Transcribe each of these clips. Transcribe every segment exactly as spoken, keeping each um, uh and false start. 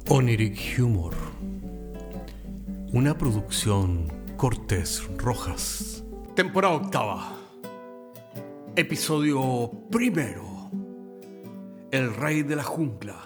Oniric Humor, una producción Cortés Rojas. Temporada octava, episodio primero, El Rey de la Jungla.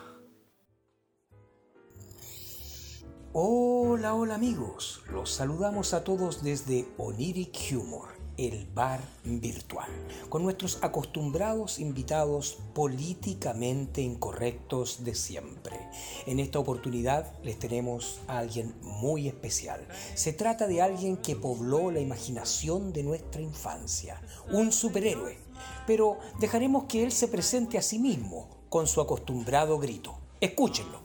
Hola, hola amigos, los saludamos a todos desde Oniric Humor, el bar virtual, con nuestros acostumbrados invitados políticamente incorrectos de siempre. En esta oportunidad les tenemos a alguien muy especial. Se trata de alguien que pobló la imaginación de nuestra infancia, un superhéroe, pero dejaremos que él se presente a sí mismo con su acostumbrado grito. Escúchenlo.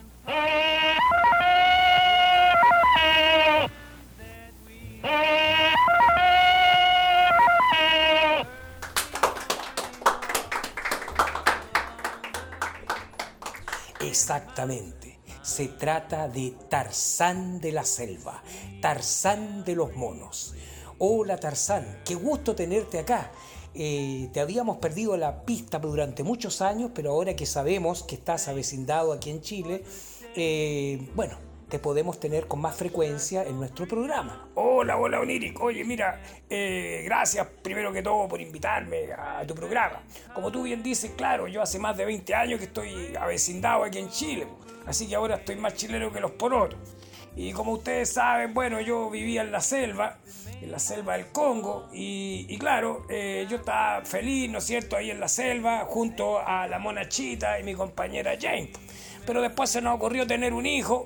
Exactamente, se trata de Tarzán de la selva, Tarzán de los monos. Hola Tarzán, qué gusto tenerte acá. Eh, te habíamos perdido la pista durante muchos años, pero ahora que sabemos que estás avecindado aquí en Chile, eh, bueno, te podemos tener con más frecuencia en nuestro programa. Hola, hola Oniric. Oye, mira, eh, gracias primero que todo por invitarme a tu programa. Como tú bien dices, claro, yo hace más de veinte años que estoy avecindado aquí en Chile, así que ahora estoy más chileno que los porotos. Y como ustedes saben, bueno, yo vivía en la selva, en la selva del Congo, y, y claro, eh, yo estaba feliz, ¿no es cierto?, ahí en la selva, junto a la mona Chita y mi compañera Jane. Pero después se nos ocurrió tener un hijo,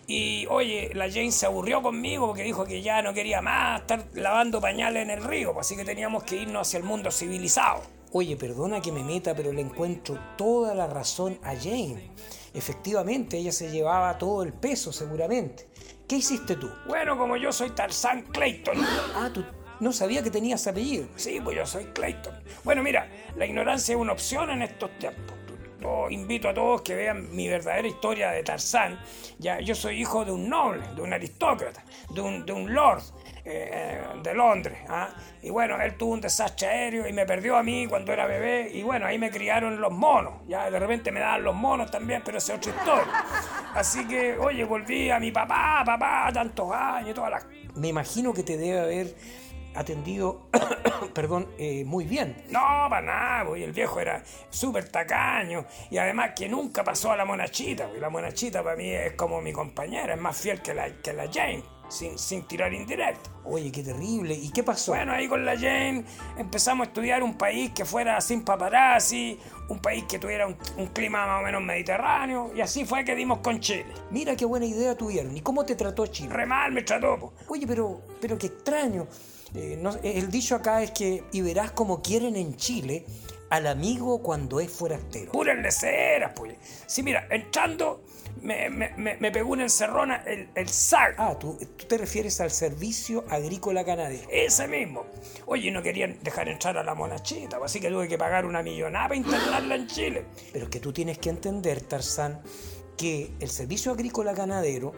y oye, la Jane se aburrió conmigo porque dijo que ya no quería más estar lavando pañales en el río, así que teníamos que irnos hacia el mundo civilizado. Oye, perdona que me meta, pero le encuentro toda la razón a Jane. Efectivamente, ella se llevaba todo el peso, seguramente. ¿Qué hiciste tú? Bueno, como yo soy Tarzán Clayton. Ah, tú no sabía que tenías apellido. Sí, pues yo soy Clayton. Bueno, mira, la ignorancia es una opción en estos tiempos. Yo invito a todos que vean mi verdadera historia de Tarzán. Ya, yo soy hijo de un noble, de un aristócrata, de un, de un lord eh, de Londres. ¿ah? Y bueno, él tuvo un desastre aéreo y me perdió a mí cuando era bebé. Y bueno, ahí me criaron los monos. Ya de repente me daban los monos también, pero esa es otra historia. Así que, oye, volví a mi papá, papá, tantos años y todas las... Me imagino que te debe haber atendido, perdón, eh, muy bien. No, para nada, pues el viejo era súper tacaño y además que nunca pasó a la monachita, porque la monachita para mí es como mi compañera, es más fiel que la, que la Jane, sin, sin tirar indirecto. Oye, qué terrible, ¿y qué pasó? Bueno, ahí con la Jane empezamos a estudiar un país que fuera sin paparazzi, un país que tuviera un, un clima más o menos mediterráneo, y así fue que dimos con Chile. Mira qué buena idea tuvieron, ¿y cómo te trató Chile? Re mal me trató, po. Oye, pero, pero qué extraño. Eh, no, el dicho acá es que y verás como quieren en Chile al amigo cuando es forastero. Puras leceras, pues. Sí, mira, entrando me, me, me, me pegó una encerrona el, el S A R. Ah, ¿tú, tú te refieres al Servicio Agrícola Ganadero. Ese mismo. Oye, no querían dejar entrar a la monachita, así que tuve que pagar una millonada para internarla en Chile. Pero es que tú tienes que entender, Tarzán, que el Servicio Agrícola Ganadero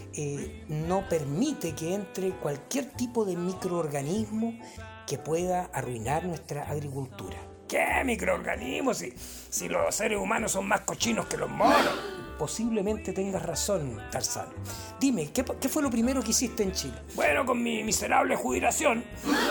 eh, no permite que entre cualquier tipo de microorganismo que pueda arruinar nuestra agricultura. ¿Qué microorganismos? Si, si los seres humanos son más cochinos que los monos. Posiblemente tengas razón, Tarzán. Dime, ¿qué, ¿qué fue lo primero que hiciste en Chile? Bueno, con mi miserable jubilación,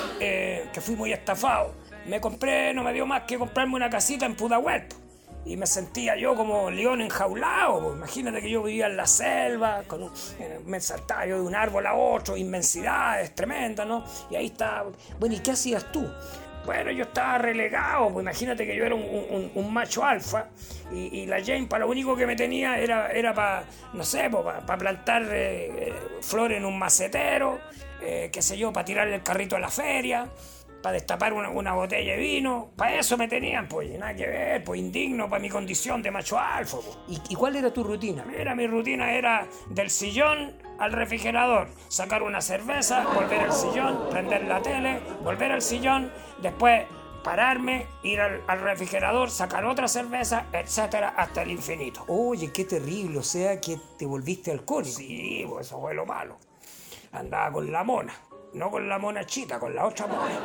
eh, que fui muy estafado, me compré, no me dio más que comprarme una casita en Pudahuel. Y me sentía yo como león enjaulado, pues. Imagínate que yo vivía en la selva, con un, eh, me saltaba yo de un árbol a otro, inmensidades tremendas, ¿no? Y ahí estaba. Bueno, ¿y qué hacías tú? Bueno, yo estaba relegado, pues imagínate que yo era un, un, un macho alfa y, y la Jane para lo único que me tenía era, era para, no sé, pues, para pa plantar eh, flores en un macetero, eh, qué sé yo, para tirarle el carrito a la feria, para destapar una, una botella de vino. Para eso me tenían, pues, nada que ver, pues, indigno para mi condición de macho alfa, pues. ¿Y, ¿Y cuál era tu rutina? Mira, mi rutina era del sillón al refrigerador, sacar una cerveza, volver al sillón, prender la tele, volver al sillón, después pararme, ir al, al refrigerador, sacar otra cerveza, etcétera, hasta el infinito. Oye, qué terrible, o sea que te volviste alcohólico. Sí, pues eso fue lo malo. Andaba con la mona. No con la mona Chita, con la otra mona.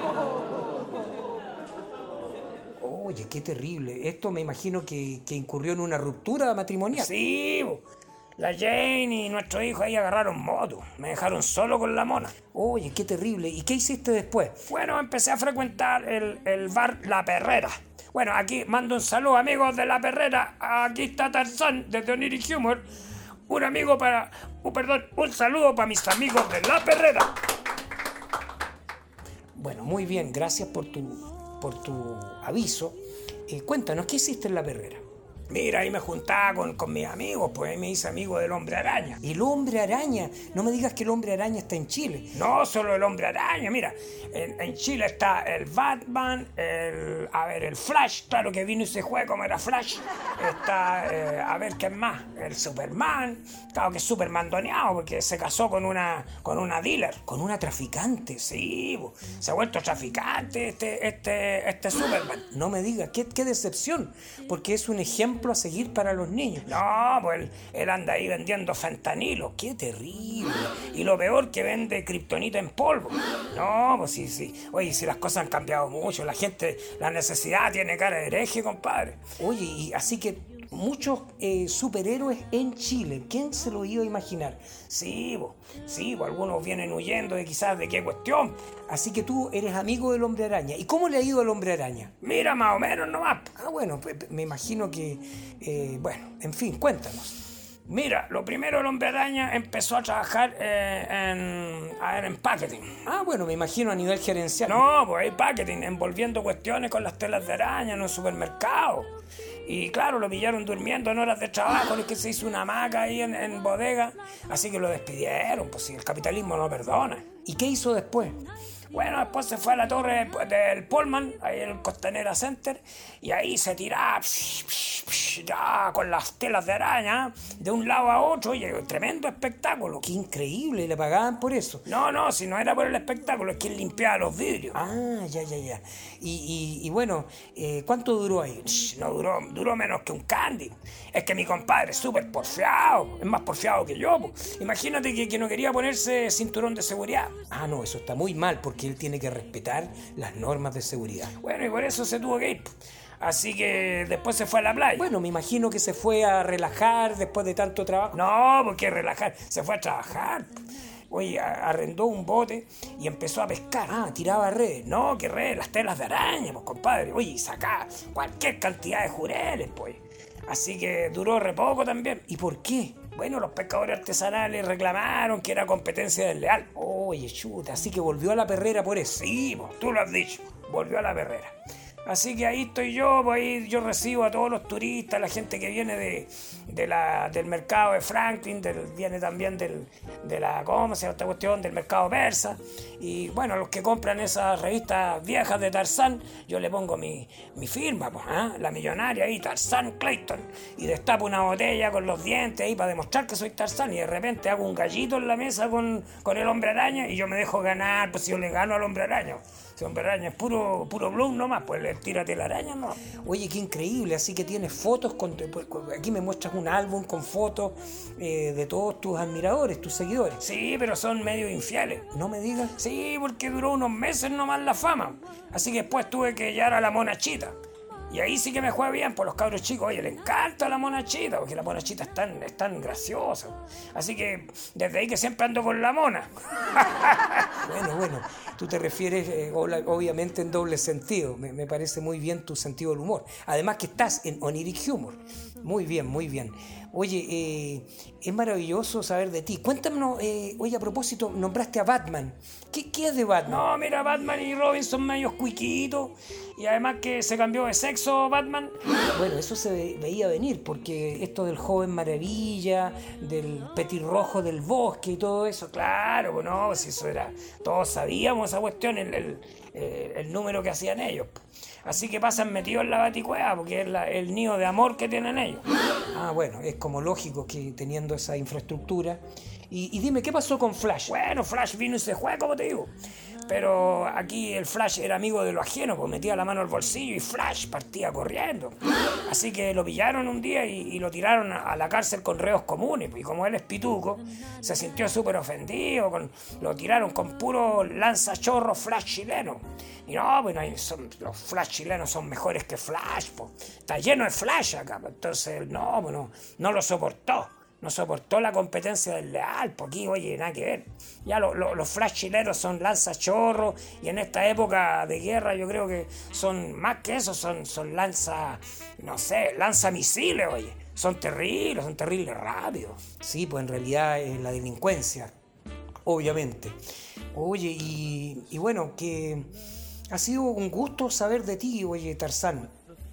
Oye, qué terrible. Esto me imagino que, que incurrió en una ruptura matrimonial. Sí, La Jane y nuestro hijo ahí agarraron moto. Me dejaron solo con la mona. Oye, qué terrible. ¿Y qué hiciste después? Bueno, empecé a frecuentar el, el bar La Perrera. Bueno, aquí mando un saludo, amigos de La Perrera. Aquí está Tarzán, desde Oniric Humor. Un amigo para... Uh, perdón, un saludo para mis amigos de La Perrera. Bueno, muy bien. Gracias por tu, por tu aviso. Eh, cuéntanos, ¿qué hiciste en La Perrera? Mira, ahí me juntaba con, con mis amigos, pues ahí me hice amigo del Hombre Araña. El Hombre Araña. No me digas que el Hombre Araña está en Chile. No solo el Hombre Araña, mira, en, en Chile está el Batman, el, a ver, el Flash, claro que vino y se fue como era Flash. Está, eh, a ver, ¿qué más? El Superman, claro que es súper mandoneado porque se casó con una, con una dealer. ¿Con una traficante? Sí, bo, se ha vuelto traficante este, este, este Superman. No me digas, qué, qué decepción, porque es un ejemplo a seguir para los niños. No, pues él, él anda ahí vendiendo fentanilo. ¡Qué terrible! Y lo peor, que vende kriptonita en polvo. No, pues sí, sí. Oye, si las cosas han cambiado mucho, la gente, la necesidad tiene cara de hereje, compadre. Oye, y así que muchos eh, superhéroes en Chile. ¿Quién se lo iba a imaginar? Sí, bo, sí, bo, algunos vienen huyendo de quizás de qué cuestión. Así que tú eres amigo del Hombre Araña. ¿Y cómo le ha ido al Hombre Araña? Mira, más o menos nomás. Ah, bueno, pues, me imagino que... Eh, bueno, en fin, cuéntanos. Mira, lo primero el Hombre Araña empezó a trabajar eh, en, a ver, en packaging. Ah, bueno, me imagino a nivel gerencial. No, pues hay packaging, envolviendo cuestiones con las telas de araña en un supermercado. Y claro, lo pillaron durmiendo en horas de trabajo, es que se hizo una hamaca ahí en, en bodega, así que lo despidieron, pues si el capitalismo no perdona. ¿Y qué hizo después? Bueno, después se fue a la torre del Pullman, ahí en el Costanera Center, y ahí se tiraba psh, psh, psh, ya, con las telas de araña de un lado a otro, y un tremendo espectáculo. ¡Qué increíble! ¿Le pagaban por eso? No, no, si no era por el espectáculo, es que él limpiaba los vidrios. Ah, ya, ya, ya. Y, y, y bueno, eh, ¿cuánto duró ahí? Shh, no duró, duró menos que un candy. Es que mi compadre es súper porfiado, es más porfiado que yo. Po. Imagínate que, que no quería ponerse cinturón de seguridad. Ah, no, eso está muy mal, porque él tiene que respetar las normas de seguridad. Bueno, y por eso se tuvo que ir. Así que después se fue a la playa. Bueno, me imagino que se fue a relajar después de tanto trabajo. No, porque relajar, se fue a trabajar. Oye, arrendó un bote y empezó a pescar. Ah, tiraba redes. No, que redes, las telas de araña, pues compadre. Oye, y sacaba cualquier cantidad de jureles, pues. Así que duró re poco también. ¿Y por qué? Bueno, los pescadores artesanales reclamaron que era competencia desleal. Oye, chuta, así que volvió a la perrera por eso. Sí, pues, tú lo has dicho, volvió a la perrera. Así que ahí estoy yo, pues ahí yo recibo a todos los turistas, la gente que viene de, de la, del mercado de Franklin, del, viene también del, de la, ¿cómo se llama esta cuestión? Del mercado persa. Y bueno, los que compran esas revistas viejas de Tarzán, yo le pongo mi, mi firma, pues, ¿eh? La millonaria ahí, Tarzán Clayton. Y destapo una botella con los dientes ahí para demostrar que soy Tarzán. Y de repente hago un gallito en la mesa con, con el Hombre Araña y yo me dejo ganar, pues si yo le gano al Hombre Araña. Si Hombre Araña es puro, puro bloom nomás, pues le tírate la araña, ¿no? Oye, qué increíble, así que tienes fotos, con, aquí me muestras un álbum con fotos eh, de todos tus admiradores, tus seguidores. Sí, pero son medio infieles. No me digas. Sí, porque duró unos meses nomás la fama, así que después tuve que llevar a la monachita. Y ahí sí que me fue bien por los cabros chicos. Oye, le encanta la monachita, porque la monachita es tan, es tan graciosa. Así que desde ahí que siempre ando con la mona. Bueno, bueno, tú te refieres eh, obviamente en doble sentido. Me, me parece muy bien tu sentido del humor. Además que estás en Oniric Humor. Muy bien, muy bien. Oye, eh, es maravilloso saber de ti. Cuéntanos, eh, oye, a propósito, nombraste a Batman. ¿Qué, qué es de Batman? No, mira, Batman y Robin son medios cuiquitos. Y además que se cambió de sexo Batman. Bueno, eso se ve, veía venir, porque esto del joven maravilla, del petirrojo del bosque y todo eso. Claro, pues no, si eso era... Todos sabíamos esa cuestión, el, el, el, el número que hacían ellos. Así que pasan metidos en la baticueva, porque es la, el nido de amor que tienen ellos. Ah, bueno, es como lógico que teniendo esa infraestructura. Y, y dime, ¿qué pasó con Flash? Bueno, Flash vino y se fue, como te digo. Pero aquí el Flash era amigo de lo ajeno, pues metía la mano al bolsillo y Flash partía corriendo. Así que lo pillaron un día y, y lo tiraron a, a la cárcel con reos comunes. Y como él es pituco, se sintió súper ofendido. Con, lo tiraron con puro lanzachorro Flash chileno. Y no, bueno, son, los Flash chilenos son mejores que Flash, pues. Está lleno de Flash acá. Entonces, no, bueno, no lo soportó. no soportó la competencia del leal, porque aquí, oye, nada que ver. Ya lo, lo, los flash chilenos son lanzachorros, y en esta época de guerra yo creo que son más que eso, son, son lanza, no sé, lanzamisiles, oye. Son terribles, son terribles rápidos. Sí, pues en realidad es la delincuencia, obviamente. Oye, y, y bueno, que ha sido un gusto saber de ti, oye, Tarzán.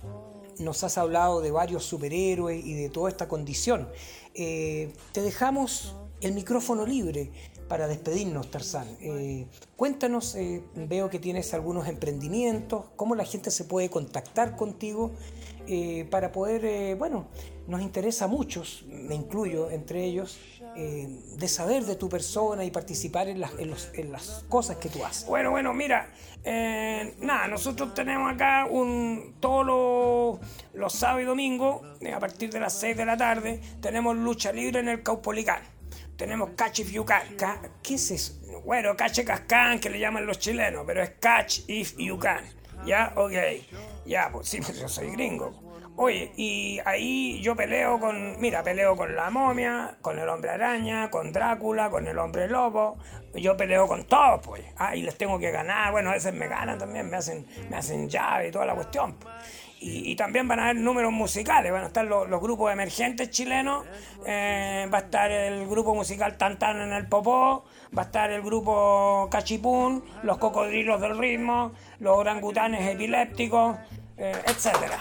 Nos has hablado de varios superhéroes y de toda esta condición. Eh, te dejamos el micrófono libre para despedirnos, Tarzán. Eh, cuéntanos, eh, veo que tienes algunos emprendimientos, cómo la gente se puede contactar contigo eh, para poder, eh, bueno, nos interesa a muchos, me incluyo entre ellos, eh, de saber de tu persona y participar en las, en los, en las cosas que tú haces. Bueno, bueno, mira, eh, nada, nosotros tenemos acá un todos los, los sábados y domingos, eh, a partir de las seis de la tarde, tenemos lucha libre en el Caupolicán. Tenemos Catch If You Can. ¿Qué es eso? Bueno, Cache Cascán, que le llaman los chilenos, pero es Catch If You Can. ¿Ya? Ok. Ya, pues sí, pues yo soy gringo. Oye, y ahí yo peleo con, mira, peleo con la momia, con el hombre araña, con Drácula, con el hombre lobo. Yo peleo con todos, pues. Ah, y les tengo que ganar. Bueno, a veces me ganan también, me hacen, me hacen llave y toda la cuestión. Y, y también van a haber números musicales, van a estar los, los grupos emergentes chilenos, eh, va a estar el grupo musical Tantán en el Popó, va a estar el grupo Cachipún, los Cocodrilos del Ritmo, los Orangutanes Epilépticos, eh, etcétera.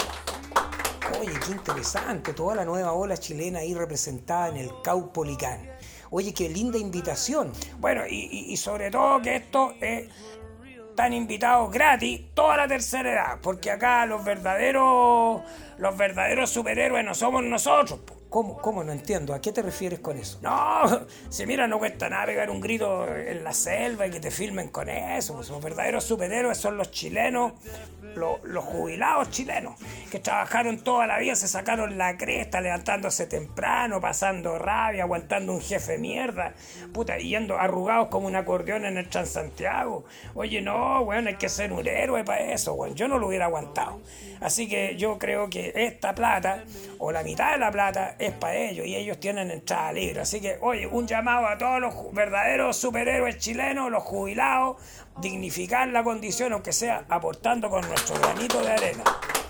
Oye, qué interesante, toda la nueva ola chilena ahí representada en el Caupolicán. Oye, qué linda invitación. Bueno, y, y, y sobre todo que esto es... están invitados gratis toda la tercera edad, porque acá los verdaderos los verdaderos superhéroes no somos nosotros, po. ¿Cómo, ¿Cómo? No entiendo. ¿A qué te refieres con eso? No, si mira, no cuesta nada pegar un grito en la selva y que te filmen con eso. Pues los verdaderos superhéroes son los chilenos, los, los jubilados chilenos, que trabajaron toda la vida, se sacaron la cresta, levantándose temprano, pasando rabia, aguantando un jefe mierda, puta, yendo arrugados como un acordeón en el Transantiago. Oye, no, weón, hay que ser un héroe para eso, weón. Yo no lo hubiera aguantado. Así que yo creo que esta plata, o la mitad de la plata, es para ellos, y ellos tienen entrada libre. Así que, oye, un llamado a todos los verdaderos superhéroes chilenos, los jubilados, dignificar la condición, aunque sea aportando con nuestro granito de arena.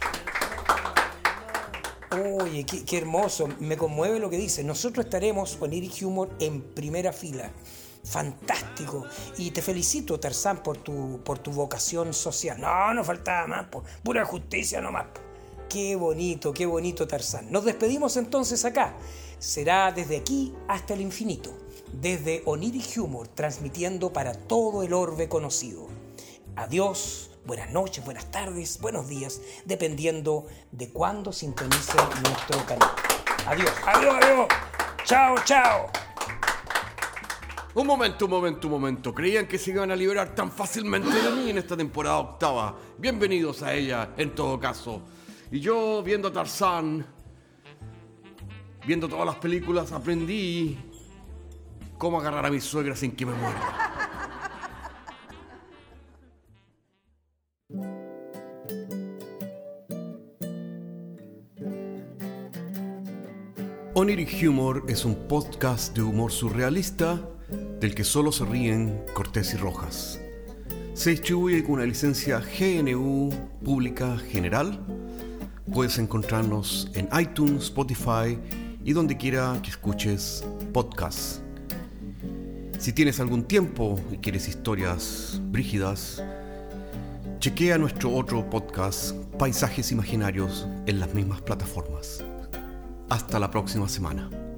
Oye, qué, qué hermoso, me conmueve lo que dice. Nosotros estaremos con Oniric Humor en primera fila. Fantástico. Y te felicito, Tarzán, por tu, por tu vocación social. No, no faltaba más, po. Pura justicia nomás, po. Qué bonito, qué bonito, Tarzán. Nos despedimos entonces acá. Será desde aquí hasta el infinito. Desde Oniric Humor, transmitiendo para todo el orbe conocido. Adiós, buenas noches, buenas tardes, buenos días, dependiendo de cuándo sintonicen nuestro canal. Adiós. Adiós, adiós. Chao, chao. Un momento, un momento, un momento. ¿Creían que se iban a liberar tan fácilmente de mí en esta temporada octava? Bienvenidos a ella, en todo caso. Y yo, viendo a Tarzán, viendo todas las películas, aprendí cómo agarrar a mi suegra sin que me muerda. Oniric Humor es un podcast de humor surrealista del que solo se ríen Cortés y Rojas. Se distribuye con una licencia G N U Pública General. Puedes encontrarnos en iTunes, Spotify y donde quiera que escuches podcasts. Si tienes algún tiempo y quieres historias brígidas, chequea nuestro otro podcast, Paisajes Imaginarios, en las mismas plataformas. Hasta la próxima semana.